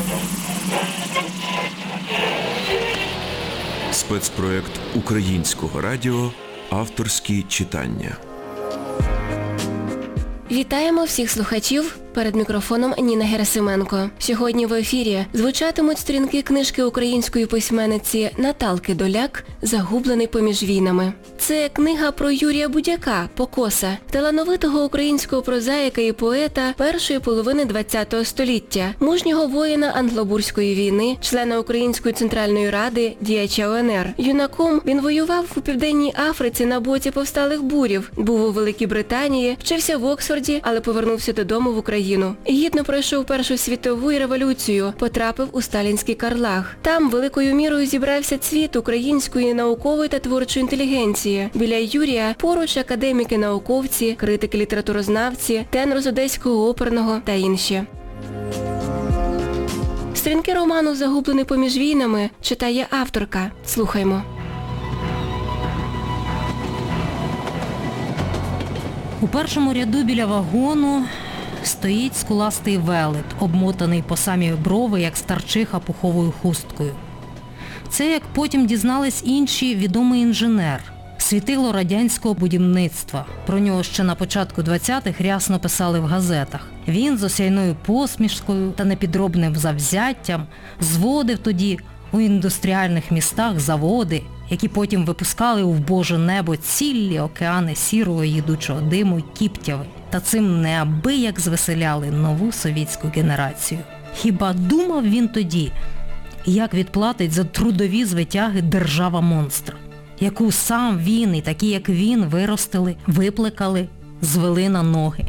Спецпроект Українського радіо «Авторські читання». Вітаємо всіх слухачів. Перед мікрофоном Ніна Герасименко. Сьогодні в ефірі звучатимуть сторінки книжки української письменниці Наталки Доляк «Загублений поміж війнами». Це книга про Юрія Будяка «Покоса», талановитого українського прозаїка і поета першої половини ХХ століття, мужнього воїна Англобурської війни, члена Української Центральної Ради, діяча УНР. Юнаком він воював у Південній Африці на боці повсталих бурів, був у Великій Британії, вчився в Оксфорді, але повернувся додому в Україну. Гідно пройшов Першу світову і революцію, потрапив у сталінський Карлаг. Там великою мірою зібрався цвіт української наукової та творчої інтелігенції. Біля Юрія поруч академіки-науковці, критики-літературознавці, тенор з Одеського оперного та інші. Сторінки роману «Загублений поміж війнами» читає авторка. Слухаймо. У першому ряду біля вагону стоїть скуластий велет, обмотаний по самі брови, як старчиха пуховою хусткою. Це, як потім дізнались інші, відомий інженер, світило радянського будівництва. Про нього ще на початку 20-х рясно писали в газетах. Він з осяйною посмішкою та непідробним завзяттям зводив тоді у індустріальних містах заводи, які потім випускали у вбоже небо цілі океани сірого їдучого диму й кіптяви. Та цим неабияк звеселяли нову совітську генерацію. Хіба думав він тоді, як відплатить за трудові звитяги держава-монстр, яку сам він і такі, як він, виростили, виплекали, звели на ноги?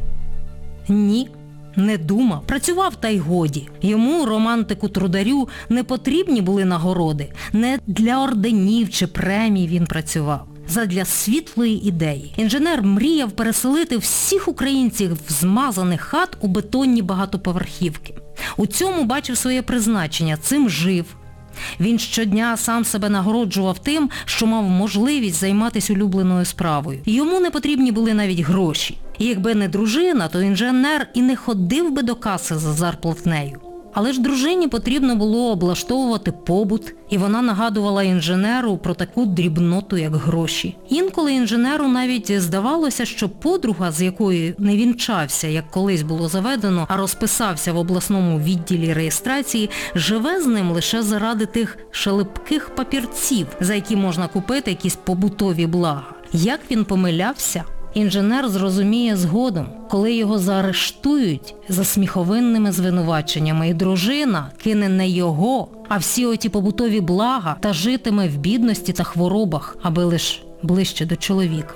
Ні, не думав. Працював та й годі. Йому, романтику-трударю, не потрібні були нагороди. Не для орденів чи премій він працював. Задля світлої ідеї. Інженер мріяв переселити всіх українців з змазаних хат у бетонні багатоповерхівки. У цьому бачив своє призначення, цим жив. Він щодня сам себе нагороджував тим, що мав можливість займатися улюбленою справою. Йому не потрібні були навіть гроші. І якби не дружина, то інженер і не ходив би до каси за зарплатнею. Але ж дружині потрібно було облаштовувати побут, і вона нагадувала інженеру про таку дрібноту, як гроші. Інколи інженеру навіть здавалося, що подруга, з якою не вінчався, як колись було заведено, а розписався в обласному відділі реєстрації, живе з ним лише заради тих шелепких папірців, за які можна купити якісь побутові блага. Як він помилявся? Інженер зрозуміє згодом, коли його заарештують за сміховинними звинуваченнями, і дружина кине не його, а всі оті побутові блага та житиме в бідності та хворобах, аби лиш ближче до чоловіка.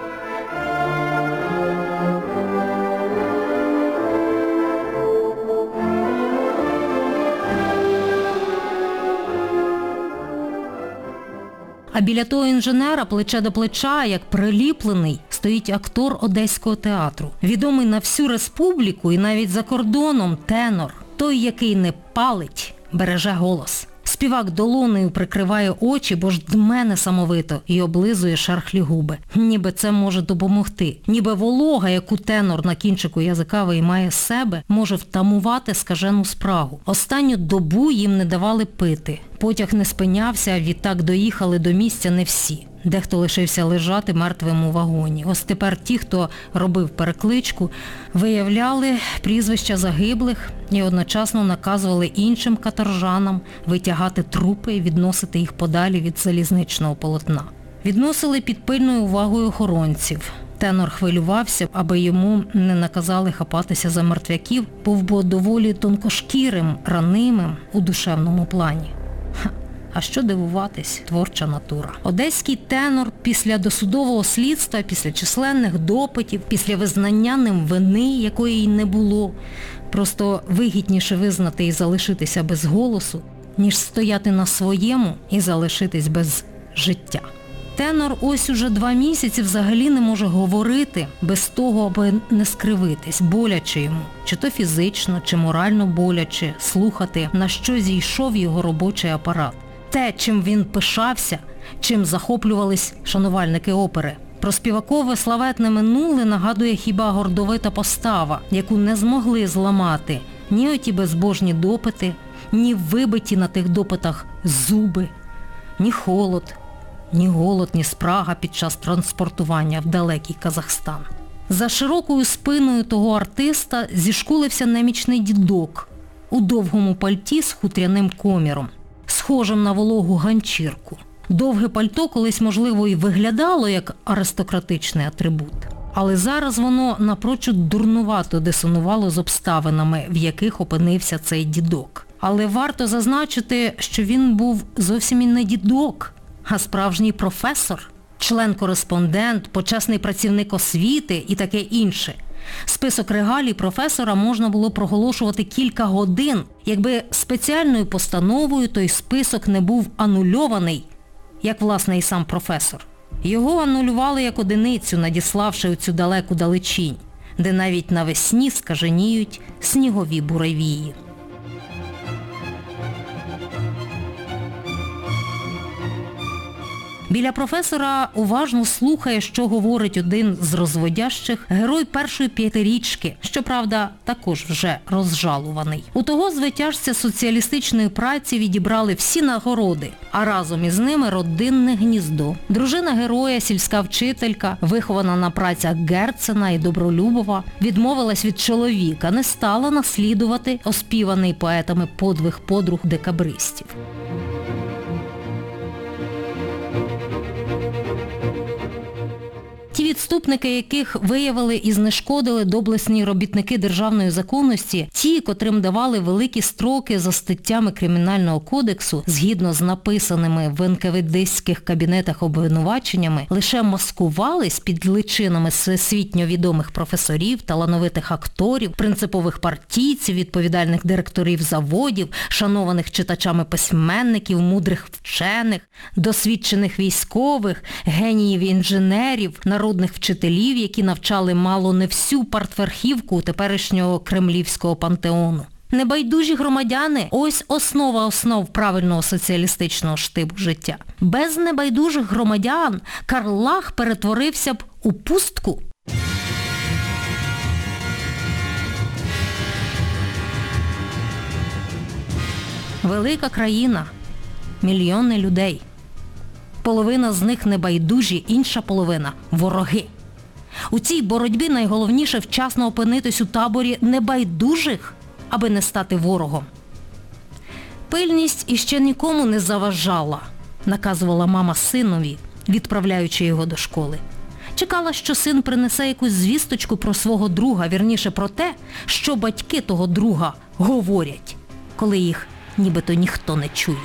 А біля того інженера, плече до плеча, як приліплений, стоїть актор Одеського театру. Відомий на всю республіку і навіть за кордоном тенор. Той, який не палить, береже голос. Співак долонею прикриває очі, бо ж дме несамовито і облизує шерхлі губи. Ніби це може допомогти. Ніби волога, яку тенор на кінчику язика виймає з себе, може втамувати скажену спрагу. Останню добу їм не давали пити. Потяг не спинявся, а відтак доїхали до місця не всі. Дехто лишився лежати мертвим у вагоні. Ось тепер ті, хто робив перекличку, виявляли прізвища загиблих і одночасно наказували іншим каторжанам витягати трупи і відносити їх подалі від залізничного полотна. Відносили під пильною увагою охоронців. Тенор хвилювався, аби йому не наказали хапатися за мертвяків, був бо доволі тонкошкірим, ранимим у душевному плані. А що дивуватись, творча натура. Одеський тенор після досудового слідства, після численних допитів, після визнання ним вини, якої й не було, просто вигідніше визнати і залишитися без голосу, ніж стояти на своєму і залишитись без життя. Тенор ось уже 2 місяці взагалі не може говорити без того, аби не скривитись, боляче йому. Чи то фізично, чи морально боляче слухати, на що зійшов його робочий апарат. Те, чим він пишався, чим захоплювались шанувальники опери. Про співакове славетне минуле нагадує хіба гордовита постава, яку не змогли зламати ні оті безбожні допити, ні вибиті на тих допитах зуби, ні холод, ні голод, ні спрага під час транспортування в далекий Казахстан. За широкою спиною того артиста зішкулився немічний дідок у довгому пальті з хутряним коміром, схожим на вологу ганчірку. Довге пальто колись, можливо, і виглядало як аристократичний атрибут, але зараз воно напрочуд дурнувато дисонувало з обставинами, в яких опинився цей дідок. Але варто зазначити, що він був зовсім і не дідок, а справжній професор, член-кореспондент, почесний працівник освіти і таке інше. Список регалій професора можна було проголошувати кілька годин, якби спеціальною постановою той список не був анульований, як власне і сам професор. Його анулювали як одиницю, надіславши у цю далеку далечінь, де навіть навесні скаженіють снігові буревії. Біля професора уважно слухає, що говорить один з розводящих, герой першої п'ятирічки, щоправда, також вже розжалуваний. У того звитяжця соціалістичної праці відібрали всі нагороди, а разом із ними родинне гніздо. Дружина героя, сільська вчителька, вихована на працях Герцена і Добролюбова, відмовилась від чоловіка, не стала наслідувати оспіваний поетами подвиг подруг декабристів. Ті відступники, яких виявили і знешкодили доблесні робітники державної законності, ті, котрим давали великі строки за статтями Кримінального кодексу, згідно з написаними в НКВДських кабінетах обвинуваченнями, лише маскувались під личинами всесвітньо відомих професорів, талановитих акторів, принципових партійців, відповідальних директорів заводів, шанованих читачами письменників, мудрих вчених, досвідчених військових, геніїв інженерів, народних вчителів, які навчали мало не всю партверхівку теперішнього кремлівського пантеону. Небайдужі громадяни – ось основа основ правильного соціалістичного штибу життя. Без небайдужих громадян Карлаг перетворився б у пустку. Велика країна, мільйони людей. Половина з них небайдужі, інша половина – вороги. У цій боротьбі найголовніше вчасно опинитись у таборі небайдужих, аби не стати ворогом. Пильність іще нікому не заважала, наказувала мама синові, відправляючи його до школи. Чекала, що син принесе якусь звісточку про свого друга, вірніше про те, що батьки того друга говорять, коли їх нібито ніхто не чує.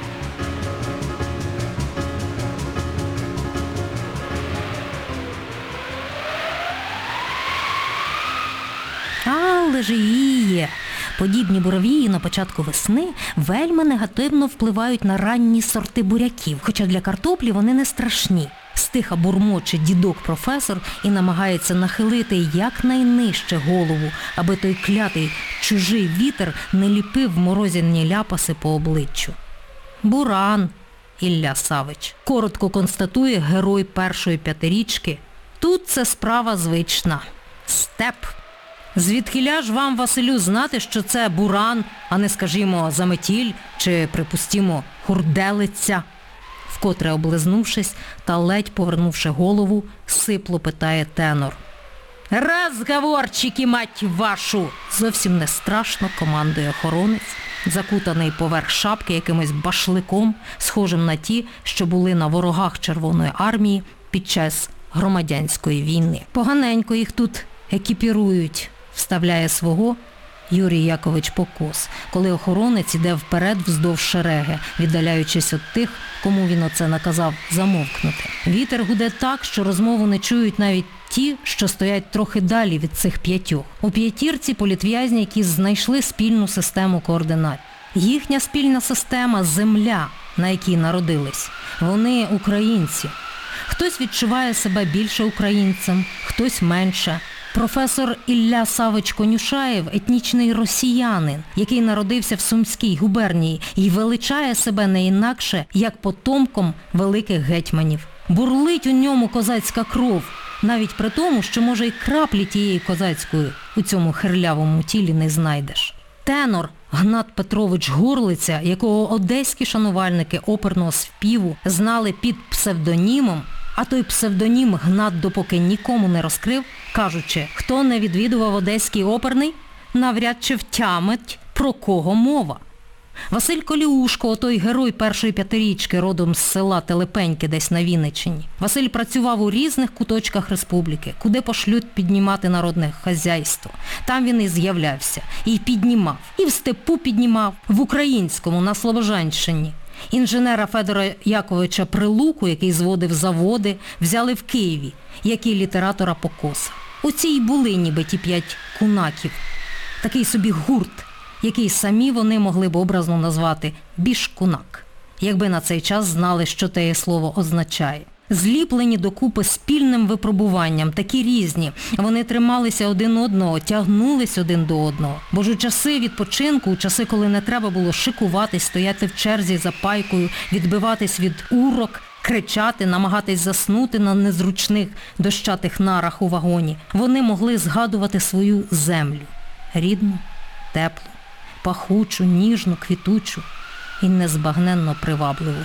Але ж є. Подібні буровії на початку весни вельми негативно впливають на ранні сорти буряків, хоча для картоплі вони не страшні. Стиха бурмоче дідок-професор і намагається нахилити якнайнижче голову, аби той клятий чужий вітер не ліпив морозяні ляпаси по обличчю. Буран, Ілля Савич, коротко констатує герой першої п'ятирічки. Тут це справа звична. Степ. Звідкіля ж вам, Василю, знати, що це буран, а не, скажімо, заметіль чи, припустімо, хурделиця? Вкотре облизнувшись та ледь повернувши голову, сипло питає тенор. «Розговорчики, мать вашу!» Зовсім не страшно командує охоронець, закутаний поверх шапки якимось башликом, схожим на ті, що були на ворогах Червоної армії під час громадянської війни. Поганенько їх тут екіпірують, вставляє свого Юрій Якович Покос, коли охоронець іде вперед вздовж шереги, віддаляючись від тих, кому він оце наказав замовкнути. Вітер гуде так, що розмову не чують навіть ті, що стоять трохи далі від цих п'ятьох. У п'ятірці політв'язні, які знайшли спільну систему координат. Їхня спільна система – земля, на якій народились. Вони українці. Хтось відчуває себе більше українцем, хтось менше. Професор Ілля Савич Конюшаєв – етнічний росіянин, який народився в Сумській губернії і величає себе не інакше, як потомком великих гетьманів. Бурлить у ньому козацька кров, навіть при тому, що, може, і краплі тієї козацької у цьому хирлявому тілі не знайдеш. Тенор Гнат Петрович Гурлиця, якого одеські шанувальники оперного співу знали під псевдонімом, а той псевдонім Гнат допоки нікому не розкрив, кажучи, хто не відвідував одеський оперний, навряд чи втямить, про кого мова. Василь Коліушко, отой герой першої п'ятирічки, родом з села Телепеньки десь на Вінниччині. Василь працював у різних куточках республіки, куди пошлють піднімати народне хазяйство. Там він і з'являвся, і піднімав, і в степу піднімав, в українському, на Слобожанщині. Інженера Федора Яковича Прилуку, який зводив заводи, взяли в Києві, як і літератора Покоса. Оці й були ніби ті 5 кунаків. Такий собі гурт, який самі вони могли б образно назвати «Біж-кунак», якби на цей час знали, що те слово означає. Зліплені докупи спільним випробуванням, такі різні. Вони трималися один одного, тягнулись один до одного. Бо ж у часи відпочинку, у часи, коли не треба було шикуватись, стояти в черзі за пайкою, відбиватись від урок, кричати, намагатись заснути на незручних дощатих нарах у вагоні, вони могли згадувати свою землю. Рідну, теплу, пахучу, ніжну, квітучу і незбагненно привабливу.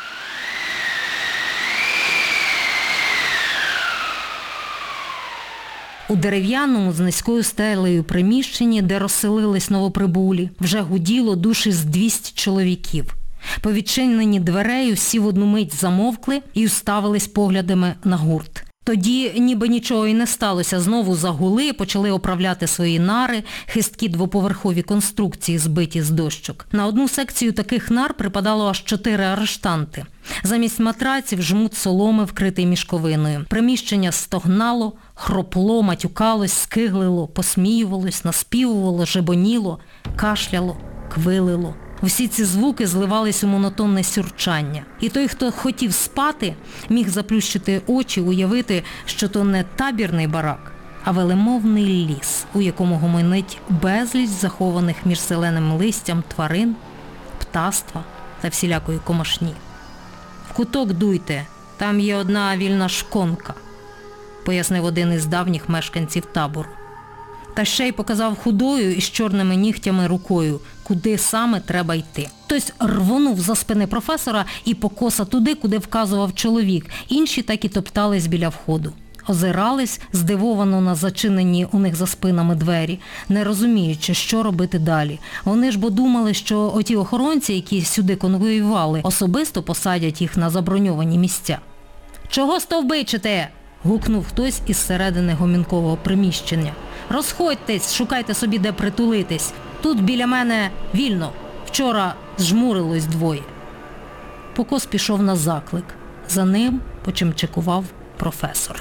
У дерев'яному з низькою стелею приміщенні, де розселились новоприбулі, вже гуділо душі з 200 чоловіків. По відчиненні дверей усі в одну мить замовкли і уставились поглядами на гурт. Тоді ніби нічого і не сталося. Знову загули, почали оправляти свої нари, хисткі двоповерхові конструкції, збиті з дощок. На одну секцію таких нар припадало аж 4 арештанти. Замість матраців жмут соломи, вкритий мішковиною. Приміщення стогнало, хропло, матюкалось, скиглило, посміювалось, наспівувало, жебоніло, кашляло, квилило. Всі ці звуки зливались у монотонне сюрчання. І той, хто хотів спати, міг заплющити очі, уявити, що то не табірний барак, а велемовний ліс, у якому гомонить безліч захованих між зеленим листям тварин, птаства та всілякої комашні. «В куток дуйте, там є одна вільна шконка», пояснив один із давніх мешканців табору. Та ще й показав худою і з чорними нігтями рукою, куди саме треба йти. Хтось рвонув за спини професора і Покоса туди, куди вказував чоловік. Інші так і топтались біля входу. Озирались, здивовано на зачинені у них за спинами двері, не розуміючи, що робити далі. Вони ж бо думали, що оті охоронці, які сюди конвоювали, особисто посадять їх на заброньовані місця. «Чого стовбичите?» – гукнув хтось із середини гомінкового приміщення. «Розходьтесь, шукайте собі, де притулитись. Тут біля мене вільно. Вчора зжмурилось 2». Покос пішов на заклик. За ним почимчикував професор.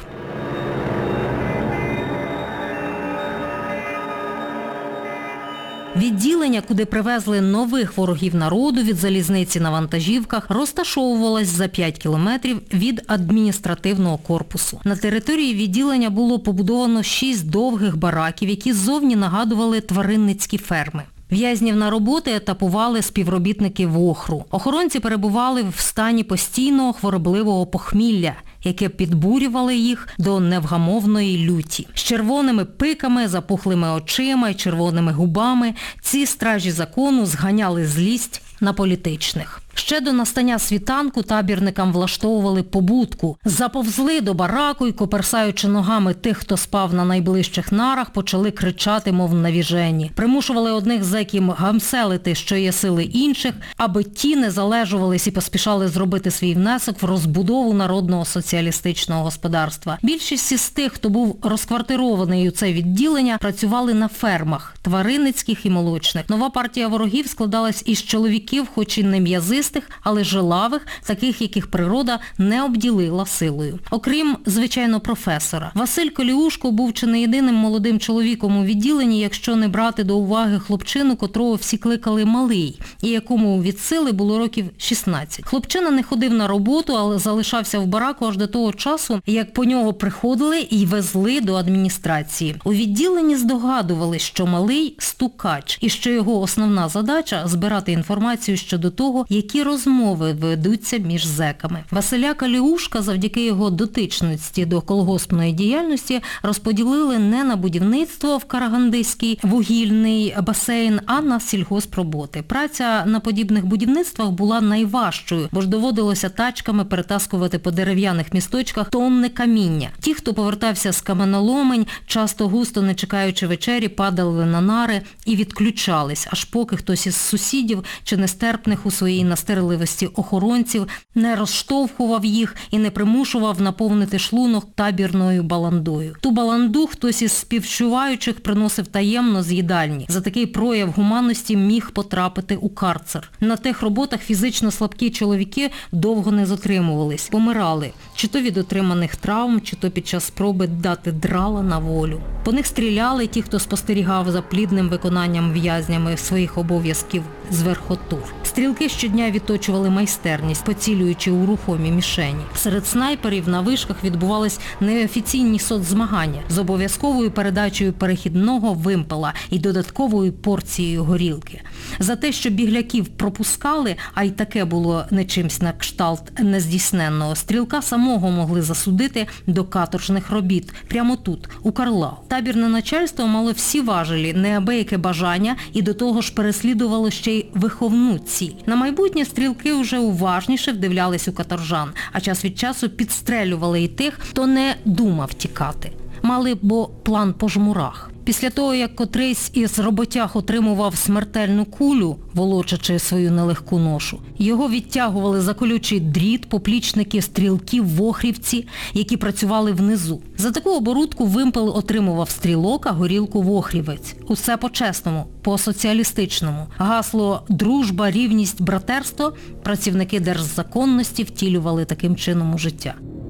Відділення, куди привезли нових ворогів народу від залізниці на вантажівках, розташовувалось за 5 кілометрів від адміністративного корпусу. На території відділення було побудовано 6 довгих бараків, які ззовні нагадували тваринницькі ферми. В'язнів на роботи етапували співробітники ВОХРу. Охоронці перебували в стані постійного хворобливого похмілля, яке підбурювало їх до невгамовної люті. З червоними пиками, запухлими очима й червоними губами ці стражі закону зганяли злість на політичних. Ще до настання світанку табірникам влаштовували побудку. Заповзли до бараку і, коперсаючи ногами тих, хто спав на найближчих нарах, почали кричати, мов навіжені. Примушували одних зеків гамселити, що є сили інших, аби ті не залежувались і поспішали зробити свій внесок в розбудову народного соціалістичного господарства. Більшість із тих, хто був розквартирований у це відділення, працювали на фермах, тваринницьких і молочних. Нова партія ворогів складалась із чоловіків, хоч і не м'язистих, але жилавих, таких, яких природа не обділила силою. Окрім, звичайно, професора. Василь Коліушко був чи не єдиним молодим чоловіком у відділенні, якщо не брати до уваги хлопчину, котрого всі кликали Малий, і якому від сили було років 16. Хлопчина не ходив на роботу, але залишався в бараку аж до того часу, як по нього приходили і везли до адміністрації. У відділенні здогадували, що Малий – стукач, і що його основна задача – збирати інформацію щодо того, які які розмови ведуться між зеками. Василя Каліушка завдяки його дотичності до колгоспної діяльності розподілили не на будівництво в Карагандинський вугільний басейн, а на сільгоспроботи. Праця на подібних будівництвах була найважчою, бо ж доводилося тачками перетаскувати по дерев'яних місточках тонни каміння. Ті, хто повертався з каменоломень, часто густо, не чекаючи вечері, падали на нари і відключались, аж поки хтось із сусідів чи нестерпних у своїй настирливості охоронців не розштовхував їх і не примушував наповнити шлунок табірною баландою. Ту баланду хтось із співчуваючих приносив таємно з їдальні. За такий прояв гуманності міг потрапити у карцер. На тих роботах фізично слабкі чоловіки довго не затримувались, помирали, чи то від отриманих травм, чи то під час спроби дати драла на волю. По них стріляли ті, хто спостерігав за плідним виконанням в'язнями своїх обов'язків з верхотур. Стрілки щодня відточували майстерність, поцілюючи у рухомі мішені. Серед снайперів на вишках відбувались неофіційні соцзмагання з обов'язковою передачею перехідного вимпела і додатковою порцією горілки. За те, що бігляків пропускали, а й таке було не чимсь на кшталт нездійсненного, стрілка самого могли засудити до каторжних робіт прямо тут, у Карлау. Табірне начальство мало всі важелі, неабияке бажання і до того ж переслідувало ще й виховну ціль. На майбутнє стрілки вже уважніше вдивлялись у каторжан, а час від часу підстрелювали і тих, хто не думав тікати. Мали бо план по жмурах. Після того, як котрийсь із роботяг отримував смертельну кулю, волочачи свою нелегку ношу, його відтягували за колючий дріт поплічники стрілків-вохрівці, які працювали внизу. За таку оборудку вимпел отримував стрілок, а горілку вохрівець. Усе по-чесному, по-соціалістичному. Гасло «дружба, рівність, братерство» працівники держзаконності втілювали таким чином у життя.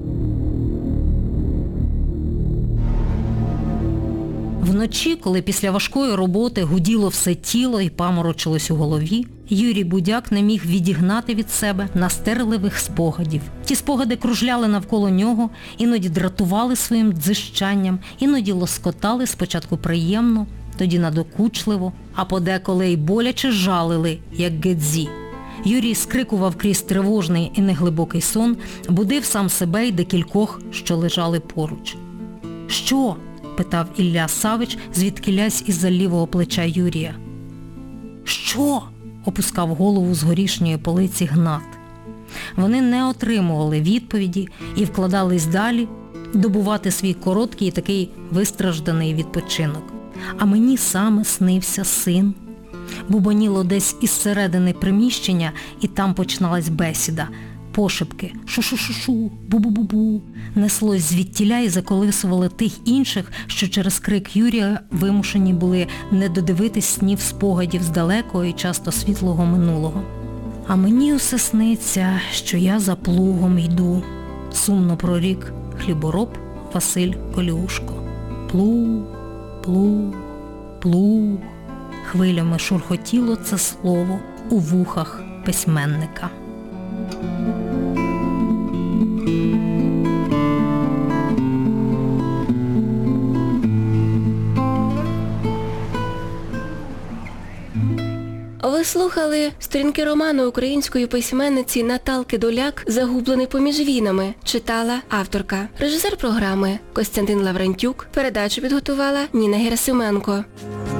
Вночі, коли після важкої роботи гуділо все тіло і паморочилось у голові, Юрій Будяк не міг відігнати від себе настирливих спогадів. Ті спогади кружляли навколо нього, іноді дратували своїм дзижчанням, іноді лоскотали спочатку приємно, тоді надокучливо, а подеколи й боляче жалили, як Гедзі. Юрій скрикував крізь тривожний і неглибокий сон, будив сам себе й декількох, що лежали поруч. «Що?» – питав Ілля Савич, звідкілясь із-за лівого плеча Юрія. «Що?» – опускав голову з горішньої полиці Гнат. Вони не отримували відповіді і вкладались далі добувати свій короткий і такий вистражданий відпочинок. А мені саме снився син. Бубоніло десь із середини приміщення, і там починалась бесіда. Пошепки «шу-шу-шу-шу», «бу-бу-бу-бу» неслось звідтіля і заколисували тих інших, що через крик Юрія вимушені були не додивитись снів спогадів з далекого і часто світлого минулого. «А мені усе сниться, що я за плугом йду», – сумно прорік хлібороб Василь Каліушко. «Плуг, плуг, плуг», хвилями шурхотіло це слово у вухах письменника. Ви слухали сторінки роману української письменниці Наталки Доляк «Загублений поміж війнами». Читала авторка. Режисер програми Костянтин Лаврентюк. Передачу підготувала Ніна Герасименко.